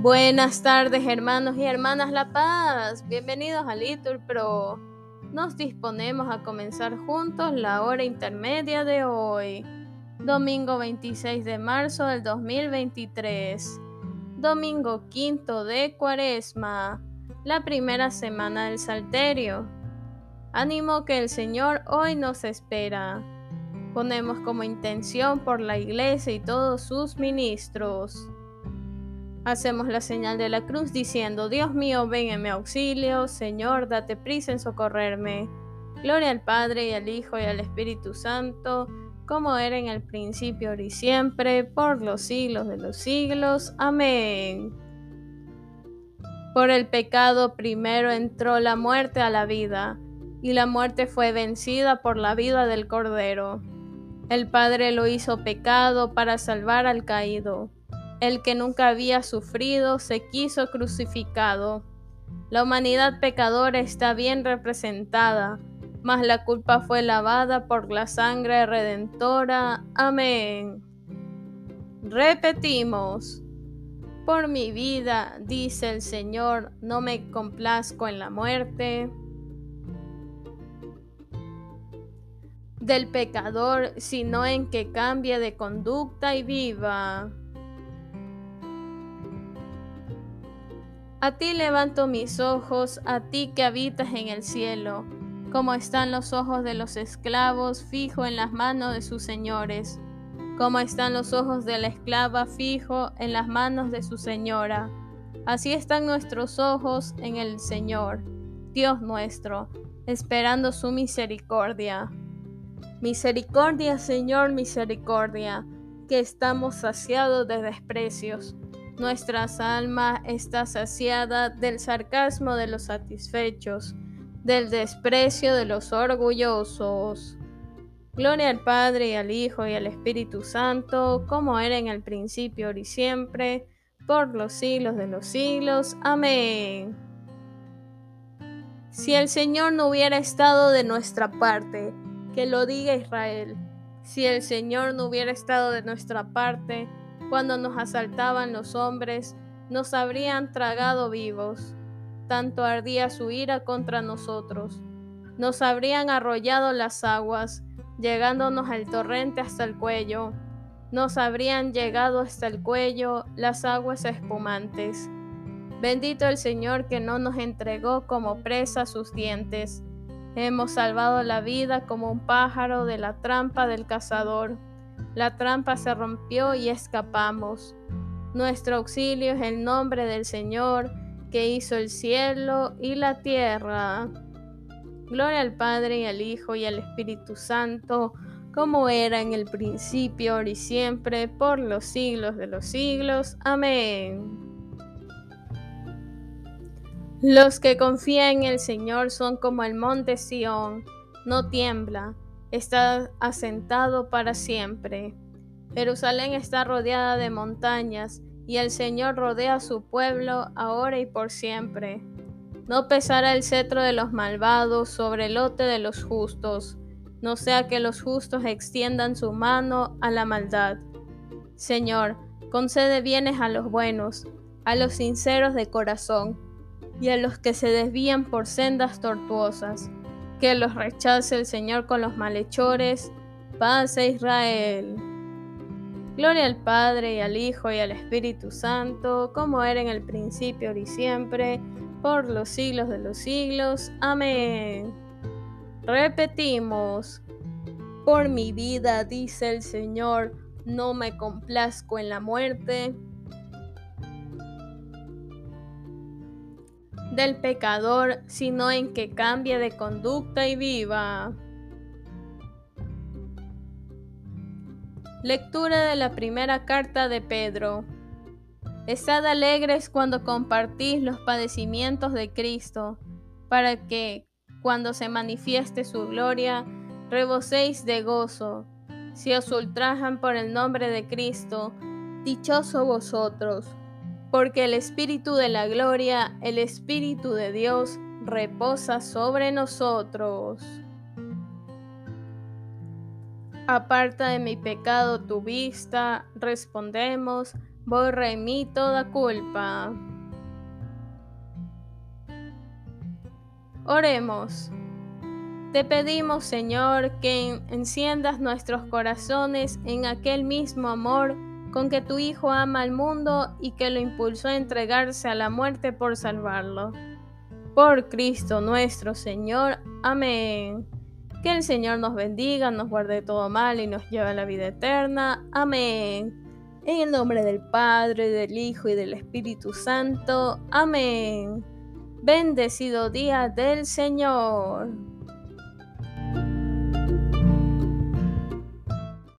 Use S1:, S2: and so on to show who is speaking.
S1: Buenas tardes, hermanos y hermanas La Paz. Bienvenidos a Litur Pro. Nos disponemos a comenzar juntos la hora intermedia de hoy, domingo 26 de marzo del 2023, domingo quinto de Cuaresma, la primera semana del Salterio. Ánimo que el Señor hoy nos espera. Ponemos como intención por la Iglesia y todos sus ministros. Hacemos la señal de la cruz diciendo: Dios mío, ven en mi auxilio. Señor, date prisa en socorrerme. Gloria al Padre, y al Hijo, y al Espíritu Santo, como era en el principio, ahora y siempre, por los siglos de los siglos. Amén. Por el pecado primero entró la muerte a la vida, y la muerte fue vencida por la vida del Cordero. El Padre lo hizo pecado para salvar al caído. El que nunca había sufrido se quiso crucificado. La humanidad pecadora está bien representada, mas la culpa fue lavada por la sangre redentora. Amén. Repetimos: por mi vida, dice el Señor, no me complazco en la muerte del pecador, sino en que cambie de conducta y viva. A ti levanto mis ojos, a ti que habitas en el cielo. Como están los ojos de los esclavos fijo en las manos de sus señores, como están los ojos de la esclava fijo en las manos de su señora. Así están nuestros ojos en el Señor, Dios nuestro, esperando su misericordia. Misericordia, Señor, misericordia, que estamos saciados de desprecios. Nuestras almas está saciada del sarcasmo de los satisfechos, del desprecio de los orgullosos. Gloria al Padre, y al Hijo, y al Espíritu Santo, como era en el principio, ahora y siempre, por los siglos de los siglos. Amén. Si el Señor no hubiera estado de nuestra parte, que lo diga Israel. Si el Señor no hubiera estado de nuestra parte, cuando nos asaltaban los hombres, nos habrían tragado vivos. Tanto ardía su ira contra nosotros. Nos habrían arrollado las aguas, llegándonos el torrente hasta el cuello. Nos habrían llegado hasta el cuello las aguas espumantes. Bendito el Señor que no nos entregó como presa sus dientes. Hemos salvado la vida como un pájaro de la trampa del cazador. La trampa se rompió y escapamos. Nuestro auxilio es el nombre del Señor, que hizo el cielo y la tierra. Gloria al Padre, y al Hijo, y al Espíritu Santo, como era en el principio, ahora y siempre, por los siglos de los siglos. Amén. Los que confían en el Señor son como el monte Sión, no tiembla, está asentado para siempre. Jerusalén está rodeada de montañas, y el Señor rodea a su pueblo ahora y por siempre. No pesará el cetro de los malvados sobre el lote de los justos, no sea que los justos extiendan su mano a la maldad. Señor, concede bienes a los buenos, a los sinceros de corazón, y a los que se desvían por sendas tortuosas. Que los rechace el Señor con los malhechores. Paz a Israel. Gloria al Padre, y al Hijo, y al Espíritu Santo, como era en el principio, ahora y siempre, por los siglos de los siglos. Amén. Repetimos: por mi vida, dice el Señor, no me complazco en la muerte del pecador, sino en que cambie de conducta y viva. Lectura de la primera carta de Pedro. Estad alegres cuando compartís los padecimientos de Cristo, para que, cuando se manifieste su gloria, reboséis de gozo. Si os ultrajan por el nombre de Cristo, dichosos vosotros, porque el Espíritu de la gloria, el Espíritu de Dios, reposa sobre nosotros. Aparta de mi pecado tu vista, respondemos, borra en mí toda culpa. Oremos. Te pedimos, Señor, que enciendas nuestros corazones en aquel mismo amor con que tu Hijo ama al mundo y que lo impulsó a entregarse a la muerte por salvarlo. Por Cristo nuestro Señor. Amén. Que el Señor nos bendiga, nos guarde de todo mal y nos lleve a la vida eterna. Amén. En el nombre del Padre, del Hijo y del Espíritu Santo. Amén. Bendecido día del Señor.